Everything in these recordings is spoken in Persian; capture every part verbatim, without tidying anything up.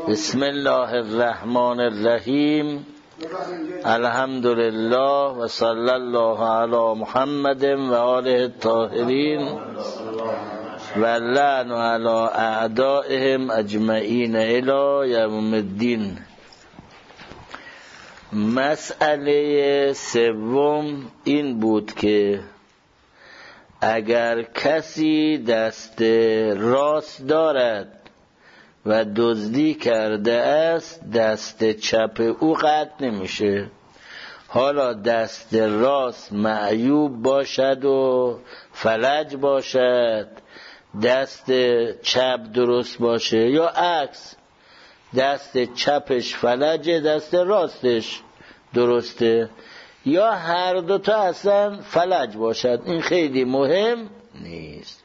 بسم الله الرحمن الرحیم. الحمد لله و صلی الله علی محمد و آله الطاهرین و لعن علی اعدائهم اجمعین الی یوم الدین. مسئله سوم این بود که اگر کسی دست راست دارد و دزدی کرده است، دست چپ او قطع نمیشه. حالا دست راست معیوب باشد و فلج باشد، دست چپ درست باشه، یا عکس، دست چپش فلجه دست راستش درسته، یا هر دوتا اصلا فلج باشد، این خیلی مهم نیست.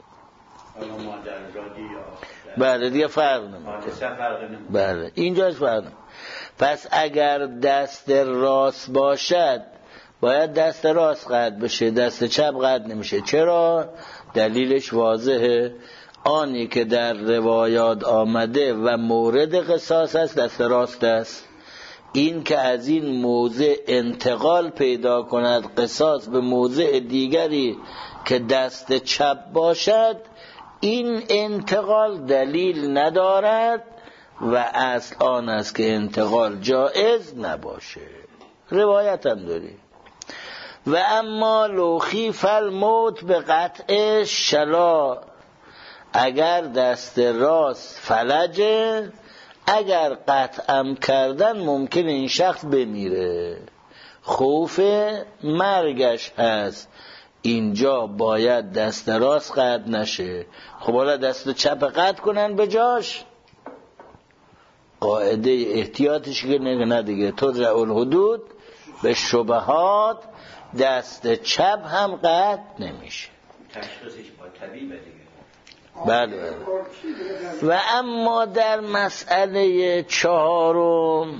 بله دیگه فرق نمیکنه. بله اینجاش فرق نمیکنه. پس اگر دست راست باشد باید دست راست قطع بشه، دست چپ قطع نمیشه. چرا؟ دلیلش واضحه. آنی که در روایات آمده و مورد قصاص است دست راست است. این که از این موضع انتقال پیدا کند قصاص به موضع دیگری که دست چپ باشد، این انتقال دلیل ندارد و اصل آن است که انتقال جائز نباشه. روایت هم داری. و اما لو خیف الموت به قطع شلا، اگر دست راست فلجه، اگر قطعم کردن ممکن این شخص بمیره، خوف مرگش هست، اینجا باید دست راست قطع نشه. خب حالا دست چپ قطع کنن به جاش، قاعده احتیاطش که نه دیگه تدرع الحدود به شبهات، دست چپ هم قطع نمیشه. تشخیصش با طبیبه دیگه. بله بله. و اما در مسئله چهارم،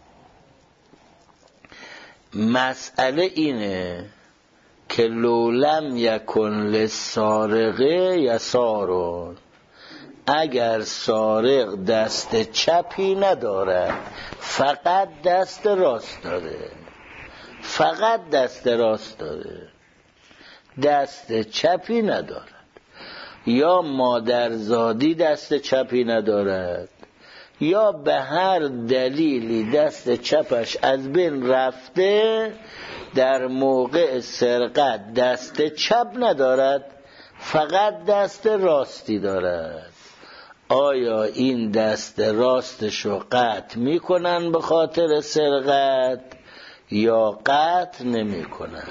مسئله اینه که لولم یکن لسارقه یسارون، اگر سارق دست چپی نداره، فقط دست راست داره، فقط دست راست داره، دست چپی ندارد، یا مادرزادی دست چپی ندارد، یا به هر دلیلی دست چپش از بین رفته، در موقع سرقت دست چپ ندارد، فقط دست راستی دارد. آیا این دست راستشو قطع میکنن به خاطر سرقت یا قطع نمیکنن؟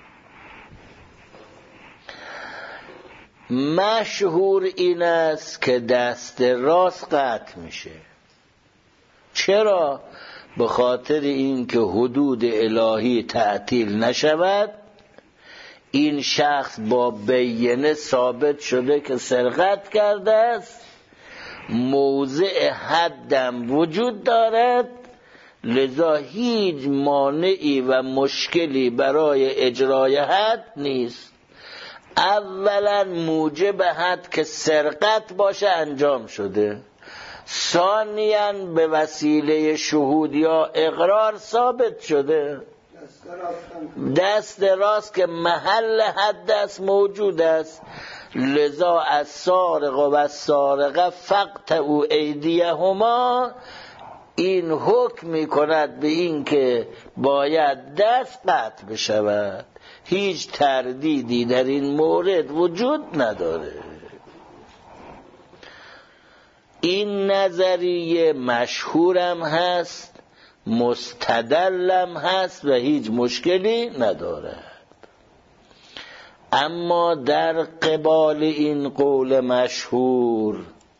مشهور این است که دست راست قطع میشه. چرا؟ به خاطر اینکه حدود الهی تعطیل نشود. این شخص با بینه ثابت شده که سرقت کرده است، موضع حدم وجود دارد، لذا هیچ مانعی و مشکلی برای اجرای حد نیست. اولا موجب حد که سرقت باشه انجام شده، ثانیاً به وسیله شهود یا اقرار ثابت شده، دست راست که محل حد است موجود است، لذا از سارق و از سارقه فقطعوا ایدیهما، این حکم می کند به این که باید دست قطع بشود. هیچ تردیدی در این مورد وجود نداره. این نظریه مشهورم هست، مستدلم هست و هیچ مشکلی ندارد. اما در قبال این قول مشهور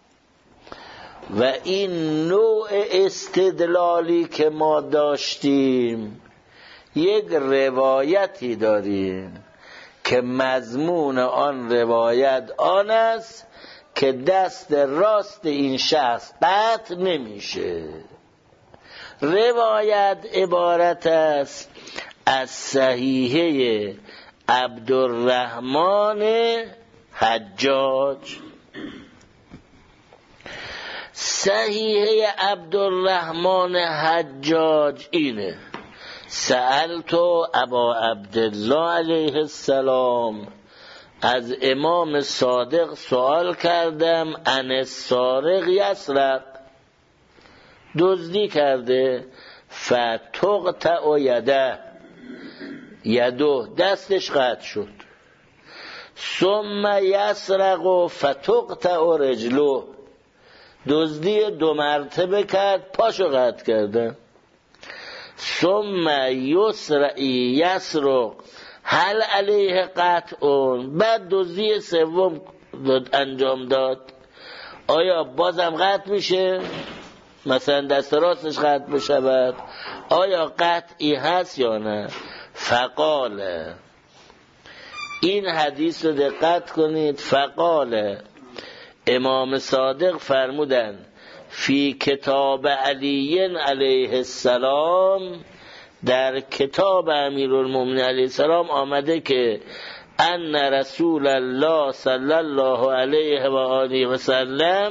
و این نوع استدلالی که ما داشتیم، یک روایتی داریم که مضمون آن روایت آن است که دست راست این شخص قطع نمیشه. روایت عبارت است از صحیحه عبدالرحمن حجاج. صحیحه عبدالرحمن حجاج اینه: سألتو ابا عبدالله علیه السلام، از امام صادق سوال کردم، عن السارق یسرق، دزدی کرده، فتقطع یده، یدو دستش قطع شد، ثم یسرق فتقطع رجلو، دزدی دو مرتبه کرد، پاشو قطع کردن، ثم یسرعی یسرق هل علیه قطعون، بعد دزدی سوم انجام داد، آیا بازم قطع میشه؟ مثلا دست راستش قطع بشود، آیا قطعی هست یا نه؟ فقال، این حدیث رو دقت کنید، فقال، امام صادق فرمودن فی کتاب علی علیه السلام، در کتاب امیرالمومنین علیه السلام آمده که ان رسول الله صلی الله علیه و آله و سلم،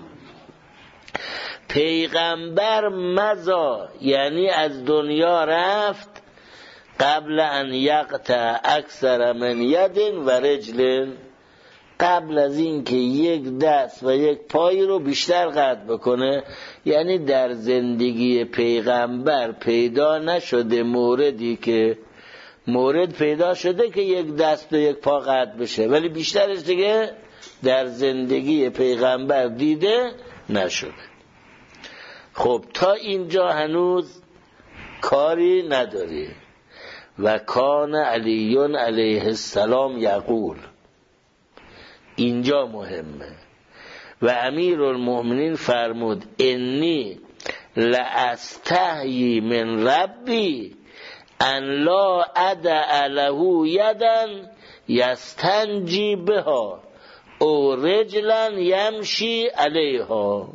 پیغمبر مضا، یعنی از دنیا رفت، قبل ان یقطع اکثر من ید و رجل، قبل از این که یک دست و یک پای رو بیشتر قطع بکنه. یعنی در زندگی پیغمبر پیدا نشده موردی که مورد پیدا شده که یک دست و یک پا قطع بشه، ولی بیشترش دیگه در زندگی پیغمبر دیده نشده. خب تا اینجا هنوز کاری نداری. و کان علی علیه السلام یقول، اینجا مهمه، و امیرالمؤمنین فرمود انی لاستحیی من ربی ان لا ادع له یدا یستنجی بها او رجلا یمشی علیها.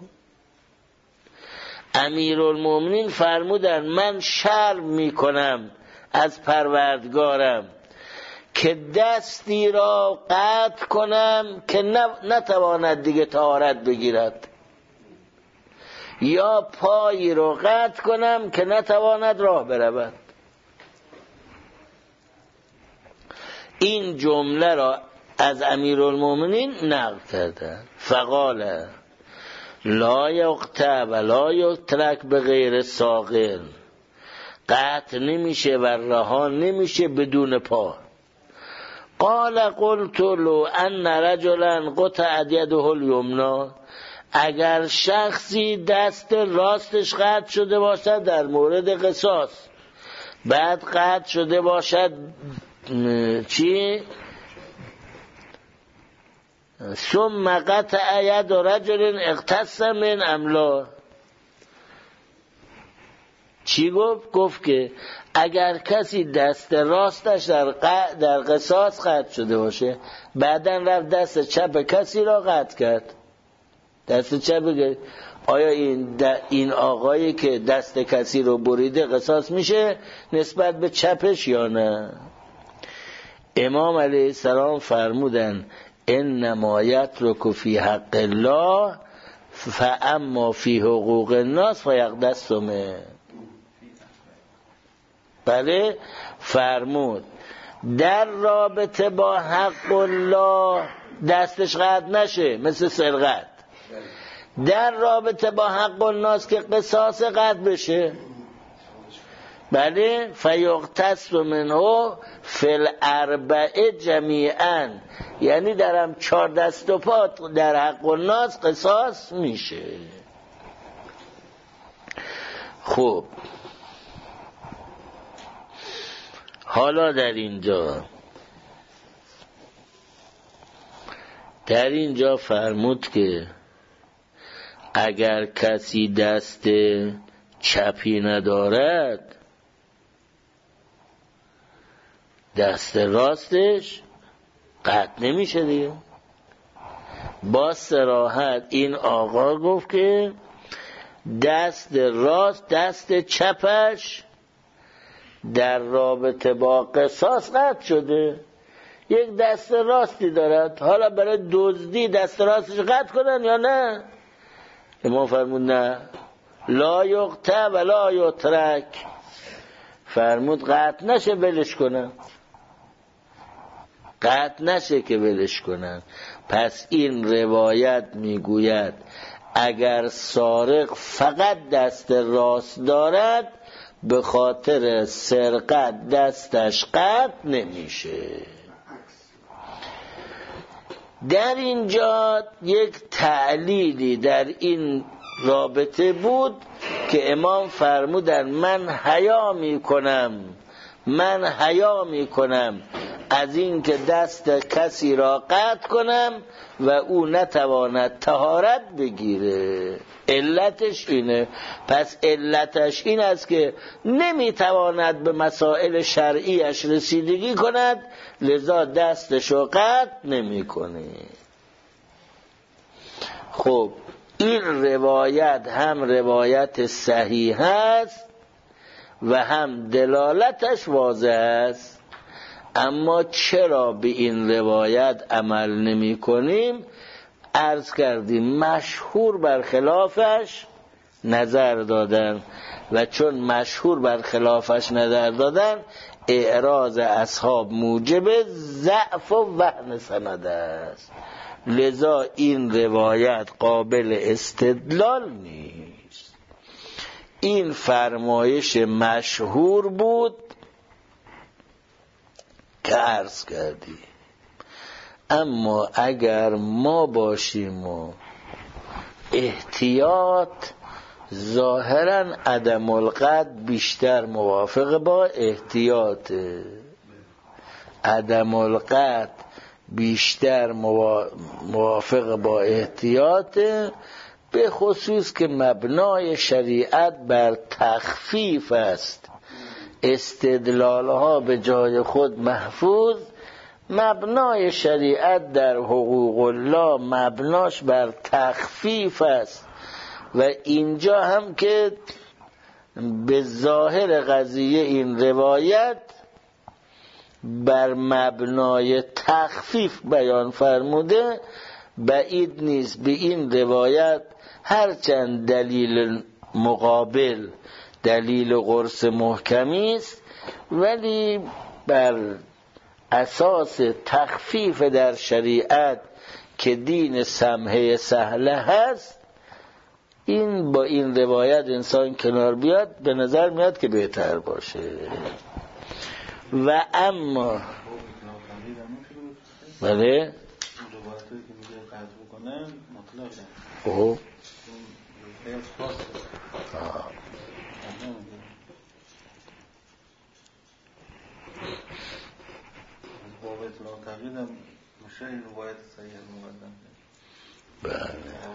امیرالمؤمنین فرمودن من شرم میکنم از پروردگارم که دستی را قطع کنم که نتواند دیگه طهارت بگیرد، یا پایی را قطع کنم که نتواند راه برود. این جمله را از امیرالمؤمنین نقل کردن. فقال لا یقطع و لا یترک به غیر ساقل، قطع نمیشه و رها نمیشه بدون پا. قال قلت لو ان رجلا قطع یده الیمنا، اگر شخصی دست راستش قطع شده باشد در مورد قصاص، بعد قطع شده باشد چی؟ ثم قطع ید رجل اختص من املا، چی گفت؟ گفت که اگر کسی دست راستش در, ق... در قصاص قطع شده باشه، بعدن رفت دست چپ کسی را قطع کرد، دست چپ گرد. آیا این, د... این آقایی که دست کسی رو بریده قصاص میشه نسبت به چپش یا نه؟ امام علیه السلام فرمودن انما یترک فی حق الله فاما فی حقوق الناس فیقتصمه. بله فرمود در رابطه با حق الله دستش قطع نشه مثل سرقت، در رابطه با حق الناس که قصاص قطع بشه، بله فیقتص منه فی الاربع جمیعا، یعنی در هم چهار دست و پا در حق الناس قصاص میشه. خب حالا در اینجا در اینجا فرمود که اگر کسی دست چپی ندارد، دست راستش قطع نمیشه دیگه. با صراحت این آقا گفت که دست راست دست چپش در رابطه با قصاص قطع شده، یک دست راستی دارد، حالا برای دزدی دست راستش قطع کنن یا نه؟ امام فرمود نه، لا یقطع ولا یترک، فرمود قطع نشه ولش کنن، قطع نشه که ولش کنن. پس این روایت میگوید اگر سارق فقط دست راست دارد به خاطر سرقت دستش قطع نمیشه. در اینجا یک تعلیلی در این رابطه بود که امام فرمودن من حیا میکنم من حیا میکنم از این که دست کسی را قطع کنم و او نتواند طهارت بگیره. علتش اینه. پس علتش این است که نمیتواند به مسائل شرعیش رسیدگی کند، لذا دستش را قطع نمیکنه. خب این روایت هم روایت صحیح است و هم دلالتش واضح است. اما چرا به این روایت عمل نمی کنیم؟ عرض کردیم مشهور بر خلافش نظر دادن و چون مشهور بر خلافش نظر دادن اعراض اصحاب موجب ضعف و وهن سند است، لذا این روایت قابل استدلال نیست. این فرمایش مشهور بود که عرض کردی. اما اگر ما باشیم و احتیاط، ظاهرا عدم القطع بیشتر موافق با احتیاط، عدم القطع بیشتر موافق با احتیاط، به خصوص که مبنای شریعت بر تخفیف است. استدلال ها به جای خود محفوظ، مبنای شریعت در حقوق الله مبناش بر تخفیف است و اینجا هم که به ظاهر قضیه این روایت بر مبنای تخفیف بیان فرموده، بعید نیست به این روایت هرچند دلیل مقابل دلیل قرص محکمی است، ولی بر اساس تخفیف در شریعت که دین سمحه سهله هست، این با این روایت انسان کنار بیاد به نظر میاد که بهتر باشه. و اما بله اوه باب اطلاق تقیید هم میشه این روایت صحیح مقدم. بله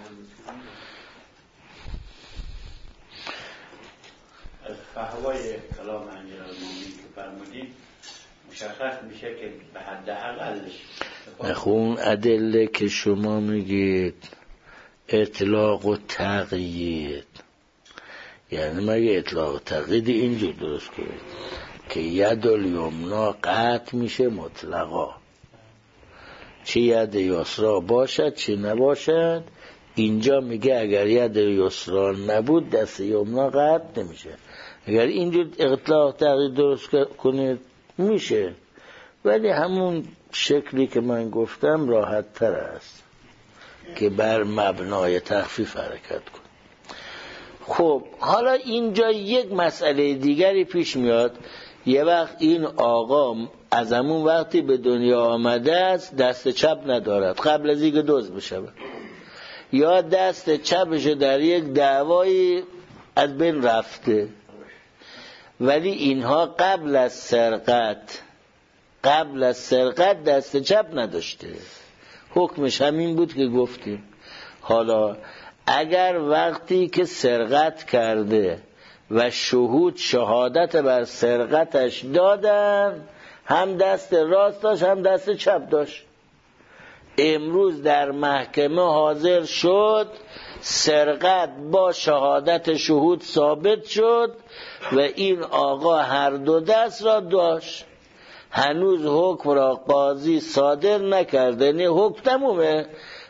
از فهوای کلام امیرالمومنین که فرمودید مشخص میشه که به حد اقلش نخون ادله که شما میگید اطلاق و تقیید، یعنی مگه اطلاق و تقیید اینجور درست کنید که ید الیمنا قطع میشه مطلقا، چه ید یسرا باشد چه نباشد. اینجا میگه اگر ید یسرا نبود دست یمنا قطع نمیشه. اگر اینجور اطلاق تقیید درست کنید میشه، ولی همون شکلی که من گفتم راحت تر است که بر مبنای تخفیف حرکت کن. خب حالا اینجا یک مسئله دیگری پیش میاد. یه وقت این آقا از همون وقتی به دنیا آمده است دست چپ ندارد قبل از اینکه دزد بشه، یا دست چپش در یک دعوایی از بین رفته، ولی اینها قبل از سرقت قبل از سرقت دست چپ نداشته، حکمش همین بود که گفتیم. حالا اگر وقتی که سرقت کرده و شهود شهادت بر سرقتش دادن هم دست راست داشت هم دست چپ داشت، امروز در محکمه حاضر شد، سرقت با شهادت شهود ثابت شد و این آقا هر دو دست را داشت، هنوز حکم را قاضی صادر نکرده، نه حکم تمومه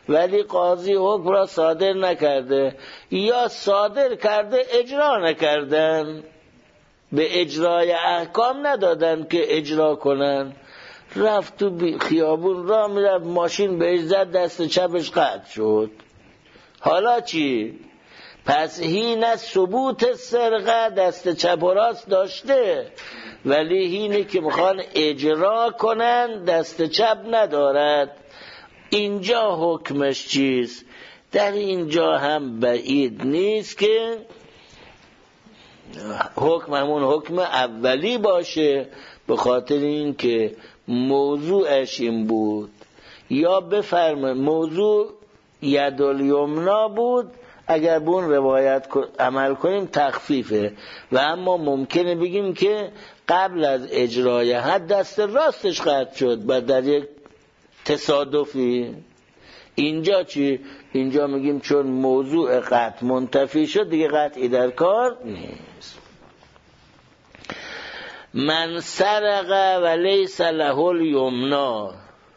ولی قاضی حکم را صادر نکرده یا صادر کرده اجرا نکردن، به اجرای احکام ندادن که اجرا کنن. رفت تو خیابون را میرفت، ماشین بهش زد، دست چپش قطع شد. حالا چی؟ پس هین از ثبوت سرقه دست چپ و راست داشته، ولی هینی که میخوان اجرا کنن دست چپ ندارد. اینجا حکمش چیست؟ در اینجا هم بعید نیست که حکم همون حکم اولی باشه، به خاطر این که موضوعش این بود. یا بفرمه موضوع یدالیمنا بود، اگر به اون روایت عمل کنیم تخفیفه، و اما ممکنه بگیم که قبل از اجرای حد دست راستش قطع شد و در یک تصادفی. اینجا چی؟ اینجا میگیم چون موضوع قطع منتفی شد دیگه قطعی در کار نیست. من سرق و لیس له الیمنا.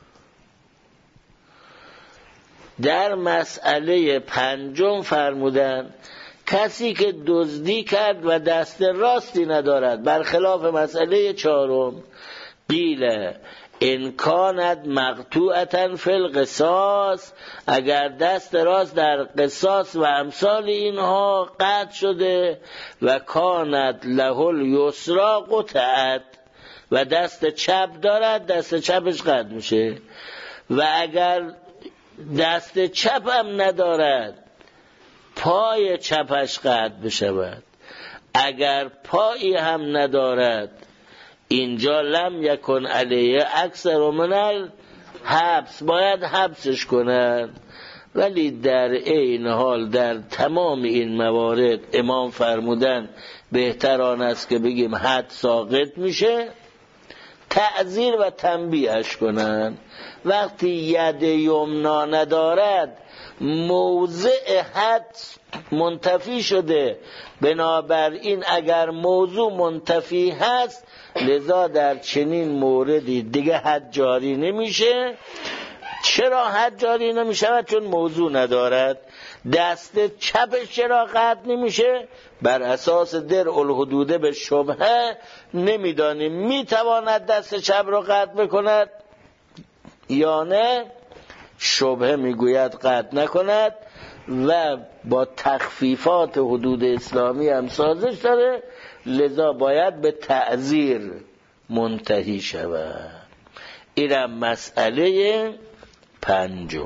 در مسئله پنجم فرمودن کسی که دزدی کرد و دست راستی ندارد، برخلاف مسئله چهارم. قیل ان کانت مقطوعة فی القصاص، اگر دست راست در قصاص و امثال اینها قطع شده، و کانت له الیسرا قطعت، و دست چپ دارد دست چپش قطع میشه. و اگر دست چپ هم ندارد پای چپش قطع بشود. اگر پایی هم ندارد اینجا لم یکن علیه اکثر من الحبس، باید حبسش کنن. ولی در این حال در تمام این موارد امام فرمودن بهتر آن است که بگیم حد ساقط میشه، تعزیر و تنبیهش کنن. وقتی ید یمنا ندارد موضع حد منتفی شده، بنابراین اگر موضوع منتفی هست لذا در چنین موردی دیگه حد جاری نمیشه. چرا حد جاری نمیشه؟ چون موضوع ندارد. دست چپش چرا قطع نمیشه؟ بر اساس درء الحدود به شبهه نمیدانیم میتواند دست چپ را قطع بکند یا نه. شبهه میگوید قطع نکند و با تخفیفات حدود اسلامی هم سازش داره، لذا باید به تعزیر منتهی شود. اینم مسئله پنجم.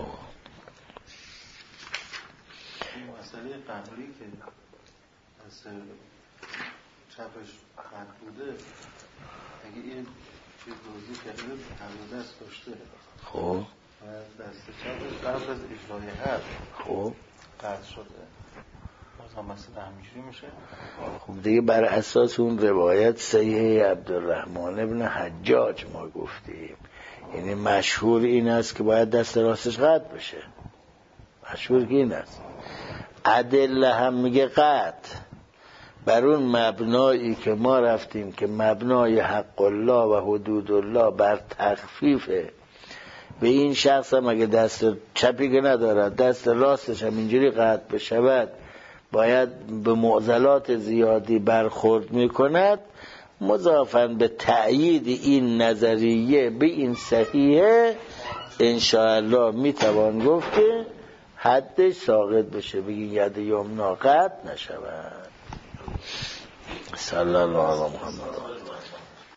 مسئله قبلی که از چپش قطع بوده، اگه این چیز دوزی کرده تغییر دست داشته، خب دست چپش قبل از اجرای حد خب قطع شده، باز هم مسئله همینجوری میشه. خب دیگه بر اساس اون روایت صحیح عبدالرحمن ابن حجاج ما گفتیم، یعنی مشهور این است که باید دست راستش قطع بشه، مشهور که این است. ادله هم میگه قطع، بر اون مبنایی که ما رفتیم که مبنای حق الله و حدود الله بر تخفیفه. به این شخص هم اگه دست چپی که ندارد دست راستش هم اینجوری قطع بشود باید به معضلات زیادی برخورد میکند. مضافاً به تأیید این نظریه به این صحیحه انشاءالله میتوان گفت که حدش ساقط بشه، بگی ید یمنا قطع نشود. صلی الله علیه و محمد.